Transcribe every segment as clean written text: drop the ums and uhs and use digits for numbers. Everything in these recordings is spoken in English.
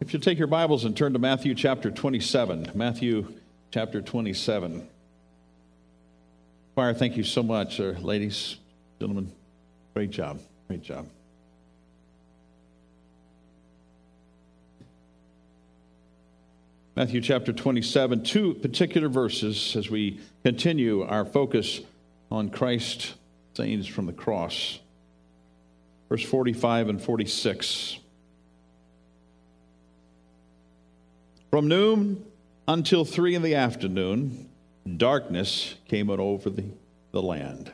If you'll take your Bibles and turn to Matthew chapter 27. Matthew chapter 27. Choir, thank you so much. Ladies, gentlemen, great job. Great job. Matthew chapter 27, two particular verses as we continue our focus on Christ's sayings from the cross. Verse 45 and 46. From noon until 3 in the afternoon, darkness came over the land.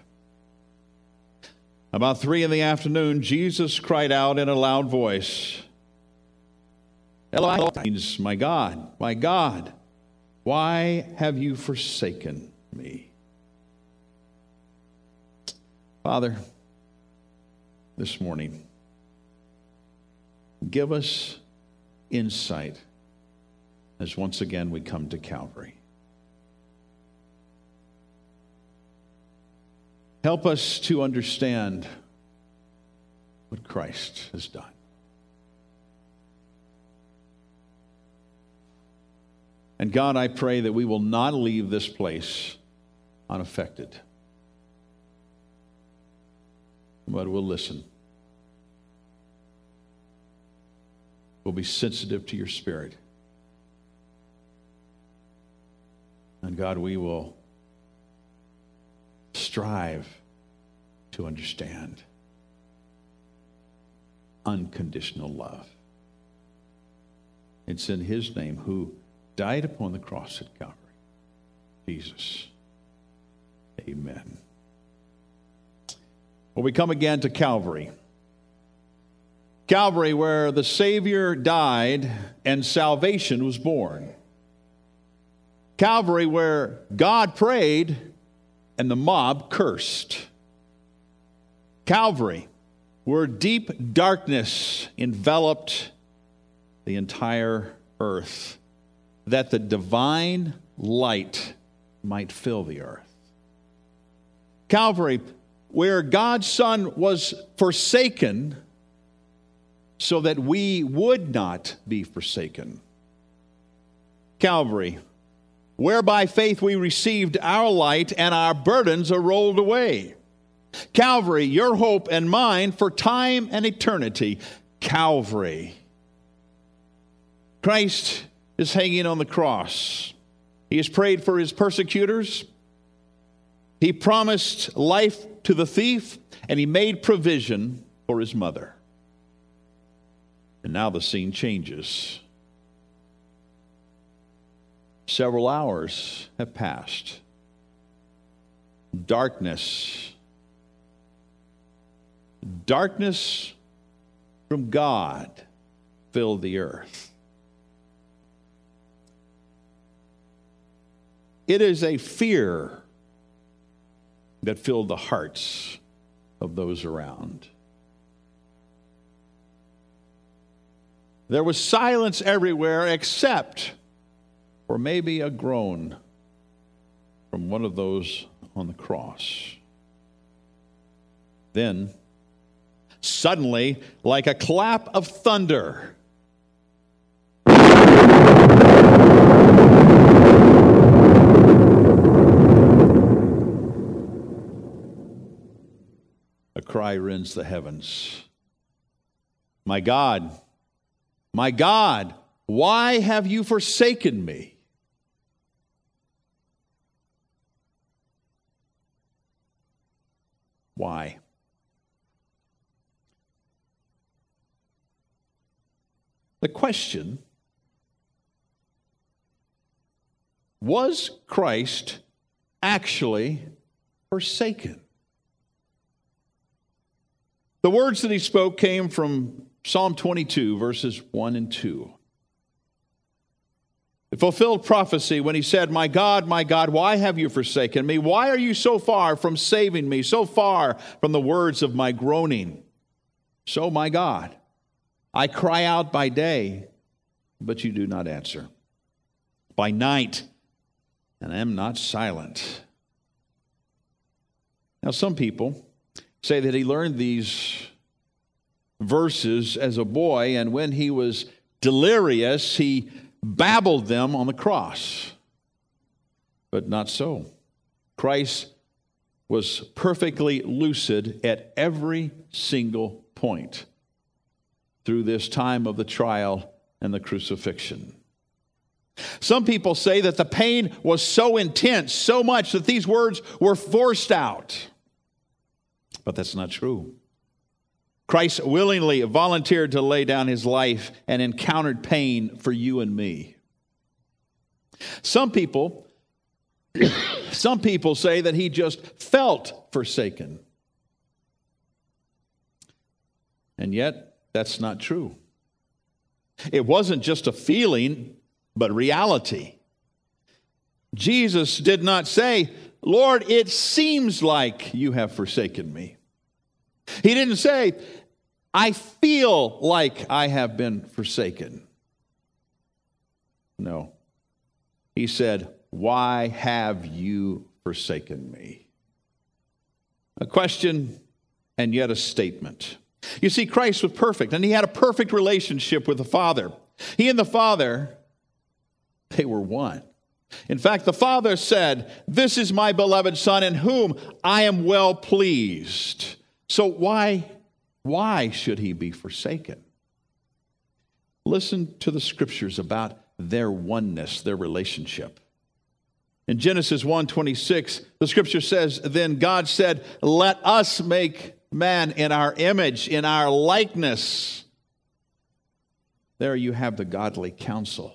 About 3 in the afternoon, Jesus cried out in a loud voice, Eli, means, my God, why have you forsaken me? Father, this morning, give us insight as once again we come to Calvary. Help us to understand what Christ has done. And God, I pray that we will not leave this place unaffected, but we'll listen. We'll be sensitive to your Spirit. And God, we will strive to understand unconditional love. It's in his name, who died upon the cross at Calvary, Jesus. Amen. Well, we come again to Calvary. Calvary, where the Savior died and salvation was born. Calvary, where God prayed and the mob cursed. Calvary, where deep darkness enveloped the entire earth, that the divine light might fill the earth. Calvary, where God's Son was forsaken so that we would not be forsaken. Calvary, where by faith we received our light and our burdens are rolled away. Calvary, your hope and mine for time and eternity. Calvary. Christ is hanging on the cross. He has prayed for his persecutors. He promised life to the thief, and he made provision for his mother. And now the scene changes. Several hours have passed. Darkness from God filled the earth. It is a fear that filled the hearts of those around. There was silence everywhere except for maybe a groan from one of those on the cross. Then, suddenly, like a clap of thunder, a cry rends the heavens. My God, why have you forsaken me? Why? The question, was Christ actually forsaken? The words that he spoke came from Psalm 22, verses 1 and 2. It fulfilled prophecy when he said, my God, why have you forsaken me? Why are you so far from saving me, so far from the words of my groaning? So, my God, I cry out by day, but you do not answer. By night, and I am not silent. Now, some people say that he learned these verses as a boy, and when he was delirious, he babbled them on the cross. But not so. Christ was perfectly lucid at every single point through this time of the trial and the crucifixion. Some people say that the pain was so intense, so much that these words were forced out. But that's not true. Christ willingly volunteered to lay down his life and encountered pain for you and me. Some people say that he just felt forsaken. And yet, that's not true. It wasn't just a feeling, but reality. Jesus did not say, "Lord, it seems like you have forsaken me." He didn't say, "I feel like I have been forsaken." No. He said, "Why have you forsaken me?" A question and yet a statement. You see, Christ was perfect, and he had a perfect relationship with the Father. He and the Father, they were one. In fact, the Father said, "This is my beloved Son in whom I am well pleased." So why should he be forsaken? Listen to the scriptures about their oneness, their relationship. In Genesis 1:26, the scripture says, "Then God said, 'Let us make man in our image, in our likeness.'" There you have the godly counsel.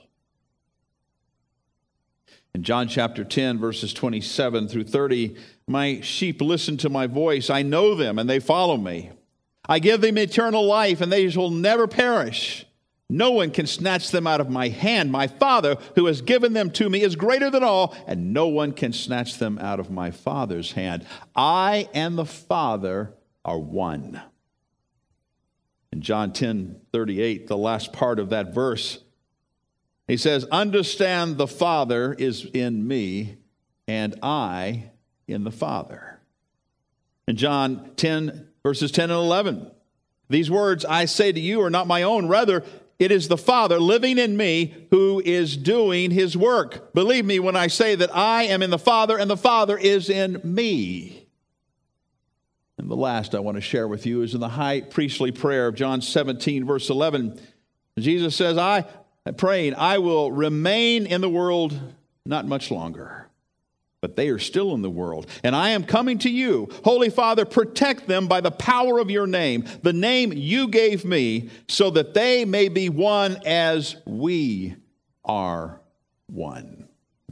In John chapter 10, verses 27 through 30, "My sheep listen to my voice. I know them, and they follow me. I give them eternal life, and they shall never perish. No one can snatch them out of my hand. My Father, who has given them to me, is greater than all, and no one can snatch them out of my Father's hand. I and the Father are one." In John 10:38, the last part of that verse, he says, "Understand the Father is in me, and I in the Father." In John 10, verses 10 and 11, "These words I say to you are not my own. Rather, it is the Father living in me who is doing his work. Believe me when I say that I am in the Father, and the Father is in me." And the last I want to share with you is in the high priestly prayer of John 17, verse 11. Jesus says, praying, "I will remain in the world not much longer, but they are still in the world, and I am coming to you. Holy Father, protect them by the power of your name, the name you gave me, so that they may be one as we are one."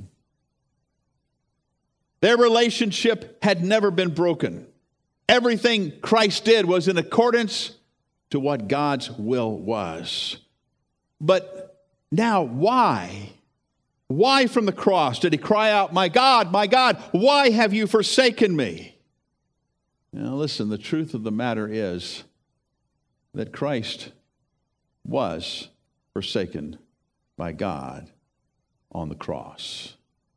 Their relationship had never been broken. Everything Christ did was in accordance to what God's will was. But now, why? Why from the cross did he cry out, my God, why have you forsaken me?" Now listen, the truth of the matter is that Christ was forsaken by God on the cross.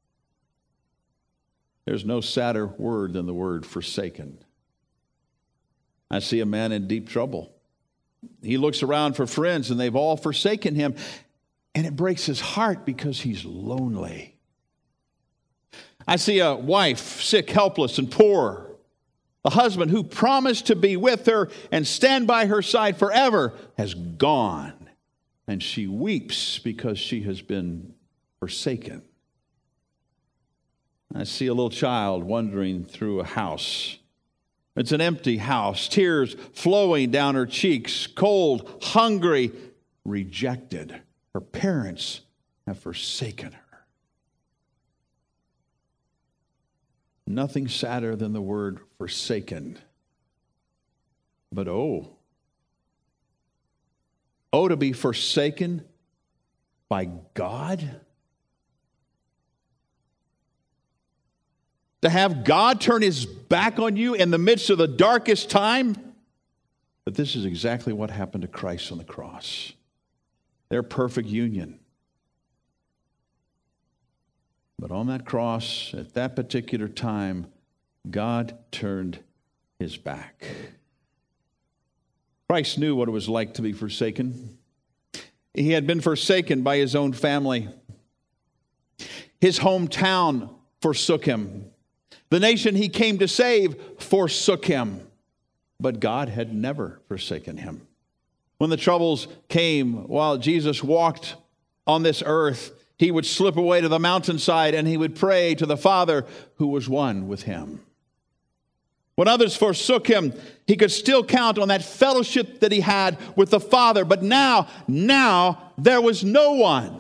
There's no sadder word than the word forsaken. I see a man in deep trouble. He looks around for friends, and they've all forsaken him. And it breaks his heart because he's lonely. I see a wife, sick, helpless, and poor. A husband who promised to be with her and stand by her side forever has gone. And she weeps because she has been forsaken. I see a little child wandering through a house. It's an empty house, tears flowing down her cheeks, cold, hungry, rejected. Her parents have forsaken her. Nothing sadder than the word forsaken. But oh, to be forsaken by God? To have God turn his back on you in the midst of the darkest time? But this is exactly what happened to Christ on the cross. Their perfect union. But on that cross, at that particular time, God turned his back. Christ knew what it was like to be forsaken. He had been forsaken by his own family. His hometown forsook him. The nation he came to save forsook him. But God had never forsaken him. When the troubles came while Jesus walked on this earth, he would slip away to the mountainside and he would pray to the Father who was one with him. When others forsook him, he could still count on that fellowship that he had with the Father. But now there was no one.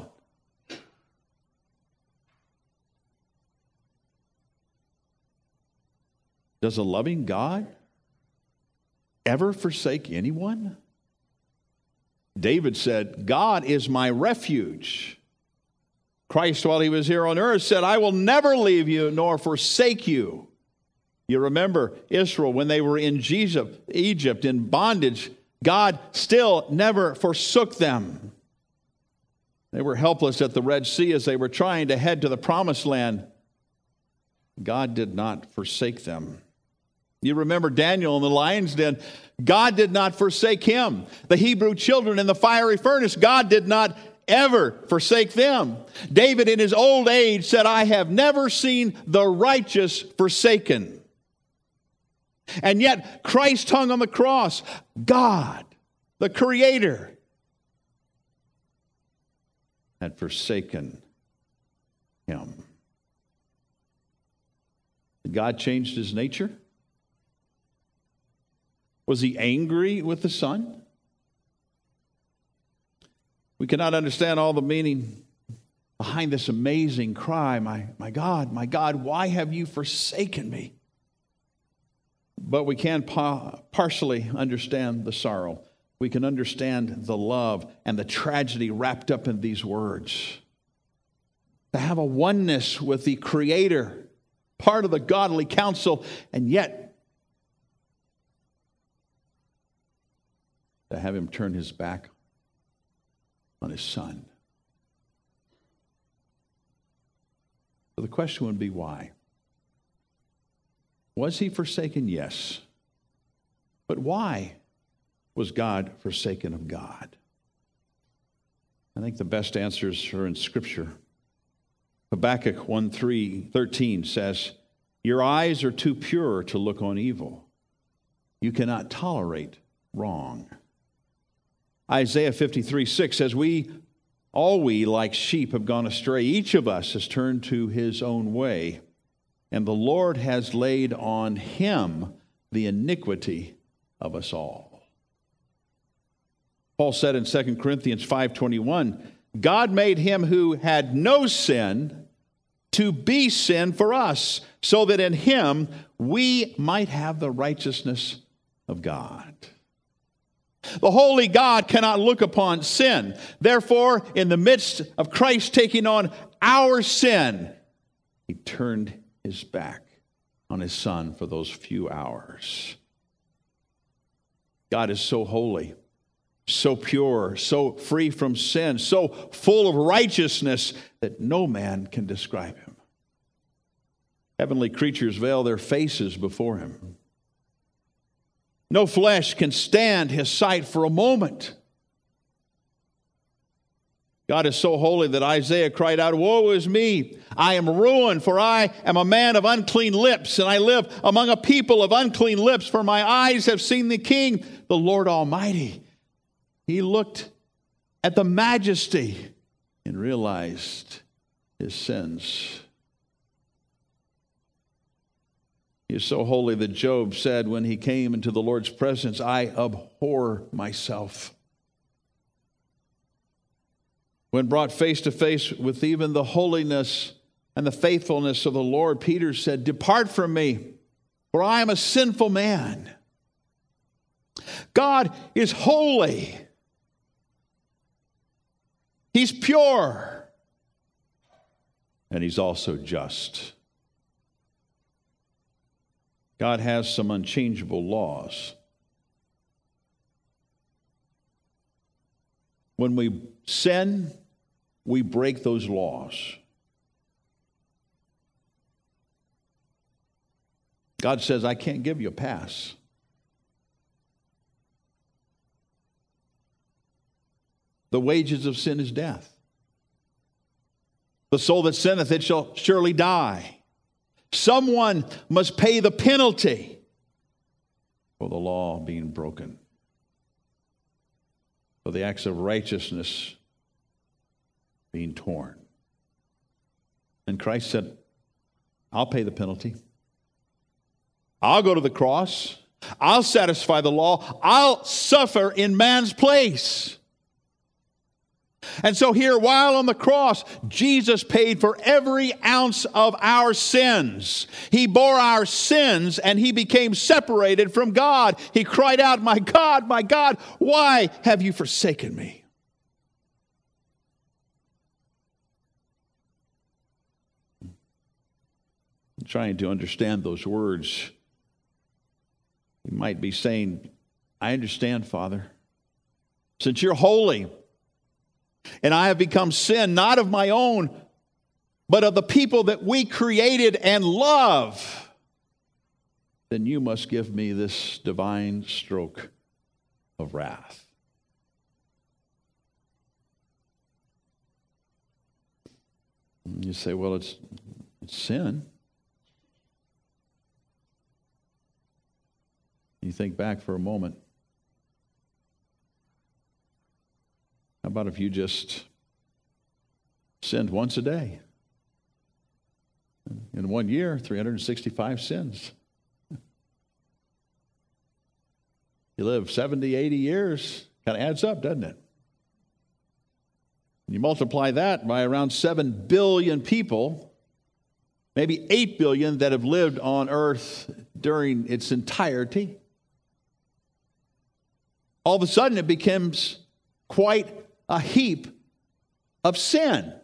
Does a loving God ever forsake anyone? David said, God is my refuge. Christ, while he was here on earth, said, I will never leave you nor forsake you. You remember Israel when they were in Egypt in bondage, God still never forsook them. They were helpless at the Red Sea as they were trying to head to the promised land. God did not forsake them. You remember Daniel in the lion's den. God did not forsake him. The Hebrew children in the fiery furnace, God did not ever forsake them. David in his old age said, I have never seen the righteous forsaken. And yet Christ hung on the cross. God, the Creator, had forsaken him. Did God change his nature? Was he angry with the Son? We cannot understand all the meaning behind this amazing cry, my God, why have you forsaken me? But we can partially understand the sorrow. We can understand the love and the tragedy wrapped up in these words. To have a oneness with the Creator, part of the godly counsel, and yet to have him turn his back on his Son. So the question would be, why? Was he forsaken? Yes. But why was God forsaken of God? I think the best answers are in Scripture. Habakkuk 1:13 says, your eyes are too pure to look on evil. You cannot tolerate wrong. Isaiah 53:6 says, all we like sheep have gone astray. Each of us has turned to his own way, and the Lord has laid on him the iniquity of us all. Paul said in 2 Corinthians 5:21, God made him who had no sin to be sin for us, so that in him we might have the righteousness of God. The holy God cannot look upon sin. Therefore, in the midst of Christ taking on our sin, he turned his back on his Son for those few hours. God is so holy, so pure, so free from sin, so full of righteousness that no man can describe him. Heavenly creatures veil their faces before him. No flesh can stand his sight for a moment. God is so holy that Isaiah cried out, woe is me, I am ruined, for I am a man of unclean lips, and I live among a people of unclean lips, for my eyes have seen the King, the Lord Almighty. He looked at the majesty and realized his sins. He is so holy that Job said when he came into the Lord's presence, I abhor myself. When brought face to face with even the holiness and the faithfulness of the Lord, Peter said, depart from me, for I am a sinful man. God is holy. He's pure. And he's also just. God has some unchangeable laws. When we sin, we break those laws. God says, I can't give you a pass. The wages of sin is death. The soul that sinneth, it shall surely die. Someone must pay the penalty for the law being broken, for the acts of righteousness being torn. And Christ said, I'll pay the penalty. I'll go to the cross. I'll satisfy the law. I'll suffer in man's place. And so here, while on the cross, Jesus paid for every ounce of our sins. He bore our sins and he became separated from God. He cried out, my God, why have you forsaken me? I'm trying to understand those words. You might be saying, I understand, Father. Since you're holy, and I have become sin, not of my own, but of the people that we created and love, then you must give me this divine stroke of wrath. And you say, well, it's sin. You think back for a moment. How about if you just sinned once a day? In 1 year, 365 sins. You live 70, 80 years, kind of adds up, doesn't it? You multiply that by around 7 billion people, maybe 8 billion that have lived on earth during its entirety. All of a sudden it becomes quite a heap of sin.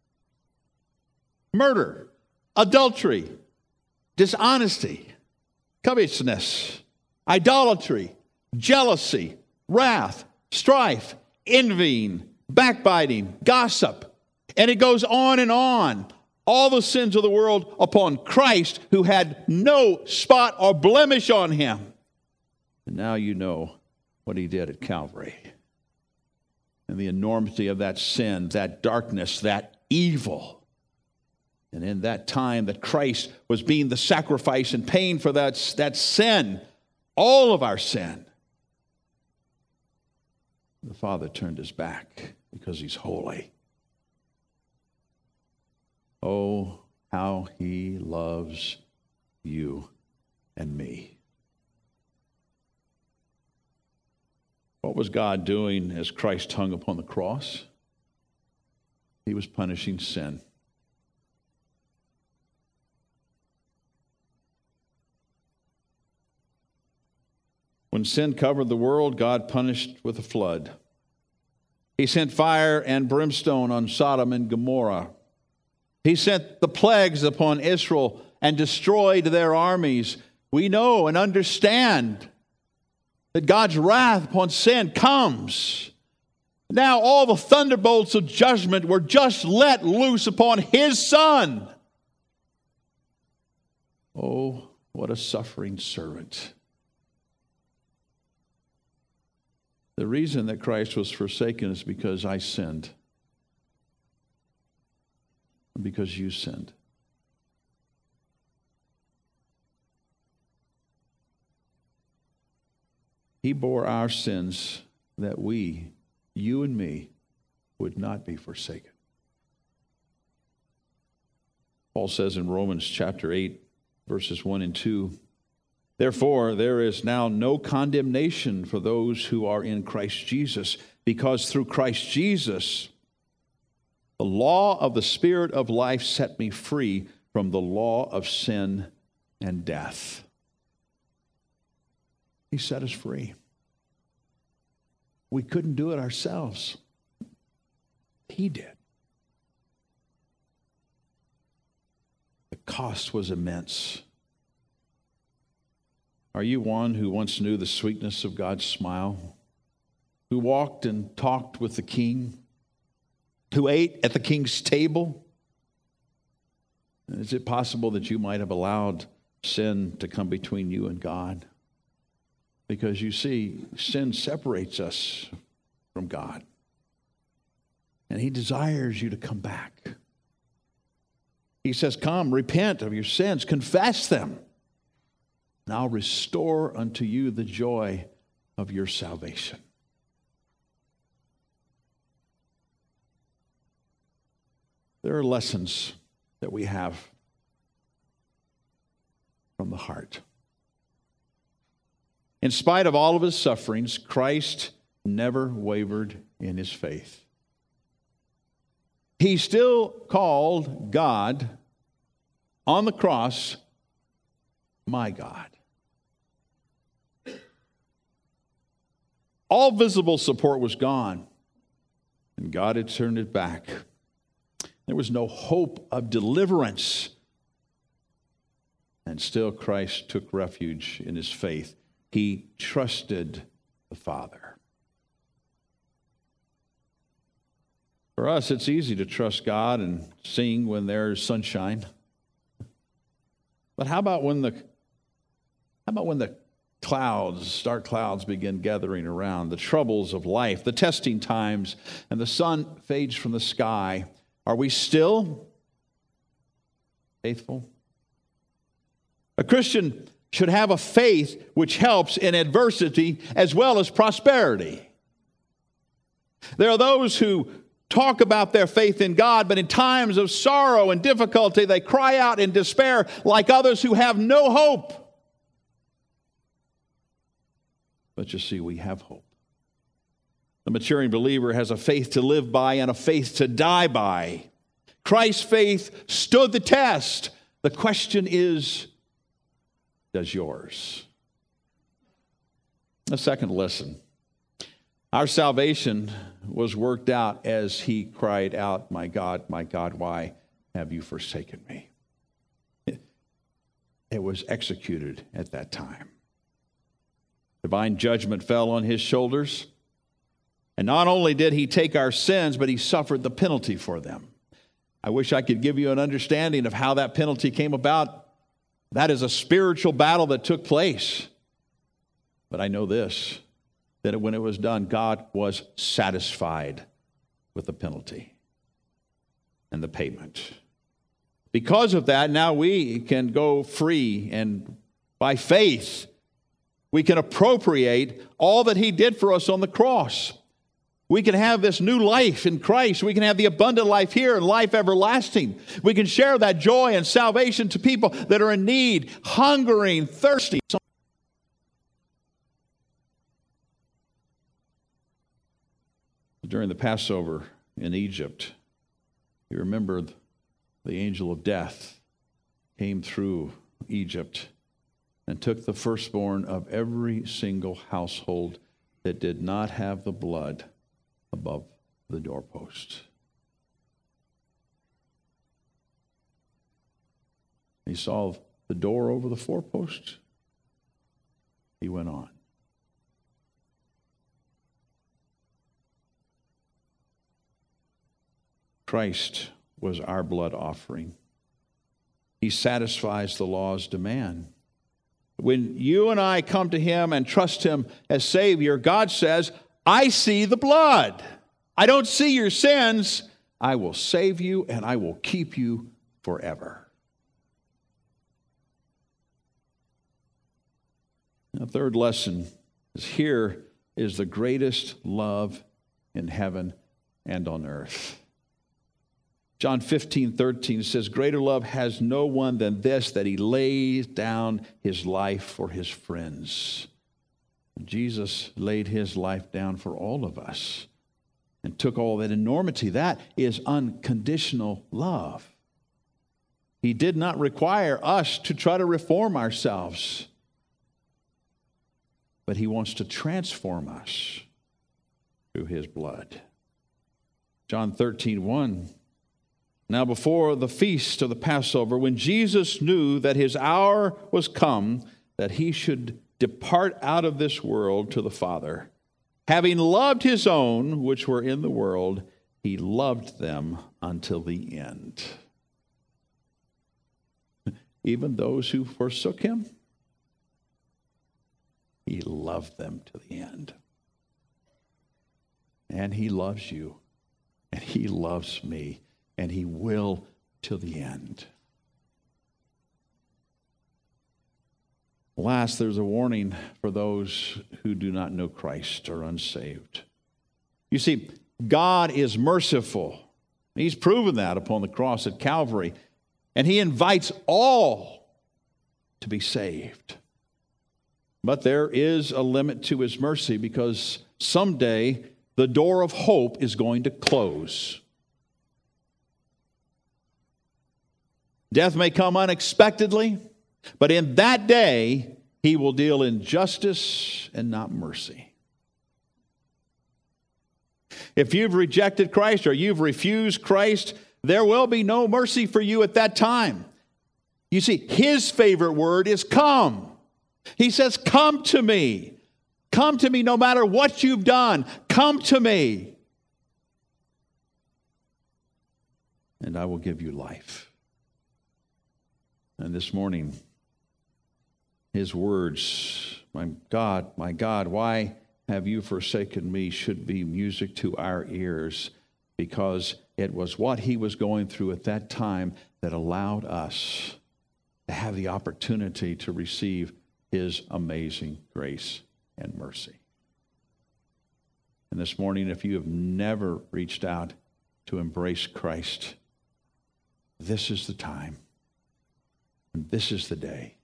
Murder, adultery, dishonesty, covetousness, idolatry, jealousy, wrath, strife, envying, backbiting, gossip. And it goes on and on. All the sins of the world upon Christ, who had no spot or blemish on him. And now you know what he did at Calvary. And the enormity of that sin, that darkness, that evil. And in that time that Christ was being the sacrifice and paying for that sin, all of our sin, the Father turned his back because he's holy. Oh, how he loves you and me. What was God doing as Christ hung upon the cross? He was punishing sin. When sin covered the world, God punished with a flood. He sent fire and brimstone on Sodom and Gomorrah. He sent the plagues upon Israel and destroyed their armies. We know and understand that God's wrath upon sin comes. Now all the thunderbolts of judgment were just let loose upon his Son. Oh, what a suffering servant. The reason that Christ was forsaken is because I sinned. And because you sinned. He bore our sins that we, you and me, would not be forsaken. Paul says in Romans chapter 8, verses 1 and 2, therefore there is now no condemnation for those who are in Christ Jesus, because through Christ Jesus, the law of the Spirit of life set me free from the law of sin and death. He set us free. We couldn't do it ourselves. He did. The cost was immense. Are you one who once knew the sweetness of God's smile? Who walked and talked with the King? Who ate at the King's table? Is it possible that you might have allowed sin to come between you and God? Because you see, sin separates us from God. And he desires you to come back. He says, come, repent of your sins, confess them, and I'll restore unto you the joy of your salvation. There are lessons that we have from the heart. In spite of all of his sufferings, Christ never wavered in his faith. He still called God on the cross, my God. All visible support was gone, and God had turned it back. There was no hope of deliverance. And still Christ took refuge in his faith. He trusted the Father. For us, it's easy to trust God and sing when there's sunshine. But how about when the dark clouds begin gathering around, the troubles of life, the testing times, and the sun fades from the sky? Are we still faithful? A Christian should have a faith which helps in adversity as well as prosperity. There are those who talk about their faith in God, but in times of sorrow and difficulty, they cry out in despair like others who have no hope. But you see, we have hope. The maturing believer has a faith to live by and a faith to die by. Christ's faith stood the test. The question is, does yours? A second lesson. Our salvation was worked out as he cried out, my God, why have you forsaken me? It was executed at that time. Divine judgment fell on his shoulders. And not only did he take our sins, but he suffered the penalty for them. I wish I could give you an understanding of how that penalty came about. That is a spiritual battle that took place. But I know this, that when it was done, God was satisfied with the penalty and the payment. Because of that, now we can go free, and by faith, we can appropriate all that he did for us on the cross. We can have this new life in Christ. We can have the abundant life here and life everlasting. We can share that joy and salvation to people that are in need, hungering, thirsty. During the Passover in Egypt, you remember the angel of death came through Egypt and took the firstborn of every single household that did not have the blood above the doorpost. He saw the door over the four-post. He went on. Christ was our blood offering. He satisfies the law's demand. When you and I come to him and trust him as Savior, God says, I see the blood. I don't see your sins. I will save you and I will keep you forever. The third lesson is here is the greatest love in heaven and on earth. John 15:13 says, greater love has no one than this, that he lays down his life for his friends. Jesus laid his life down for all of us and took all that enormity. That is unconditional love. He did not require us to try to reform ourselves, but he wants to transform us through his blood. John 13:1. Now before the feast of the Passover, when Jesus knew that his hour was come, that he should depart out of this world to the Father, having loved his own which were in the world, he loved them until the end. Even those who forsook him, he loved them to the end. And he loves you, and he He loves me, and He will till the end. Last, there's a warning for those who do not know Christ or unsaved. You see, God is merciful. He's proven that upon the cross at Calvary. And He invites all to be saved. But there is a limit to His mercy, because someday the door of hope is going to close. Death may come unexpectedly, but in that day, He will deal in justice and not mercy. If you've rejected Christ or you've refused Christ, there will be no mercy for you at that time. You see, His favorite word is come. He says, come to me. Come to me no matter what you've done. Come to me. And I will give you life. And this morning, His words, my God, why have you forsaken me, should be music to our ears, because it was what He was going through at that time that allowed us to have the opportunity to receive His amazing grace and mercy. And this morning, if you have never reached out to embrace Christ, this is the time, and this is the day.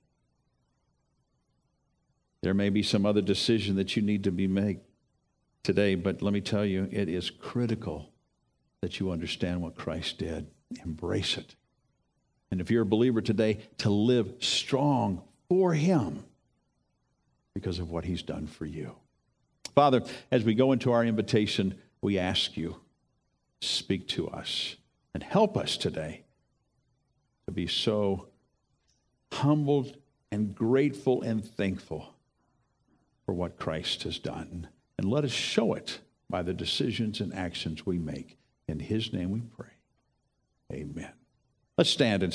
There may be some other decision that you need to be made today, but let me tell you, it is critical that you understand what Christ did. Embrace it. And if you're a believer today, to live strong for Him because of what He's done for you. Father, as we go into our invitation, we ask you, speak to us and help us today to be so humbled and grateful and thankful for what Christ has done. And let us show it by the decisions and actions we make. In His name we pray. Amen. Let's stand and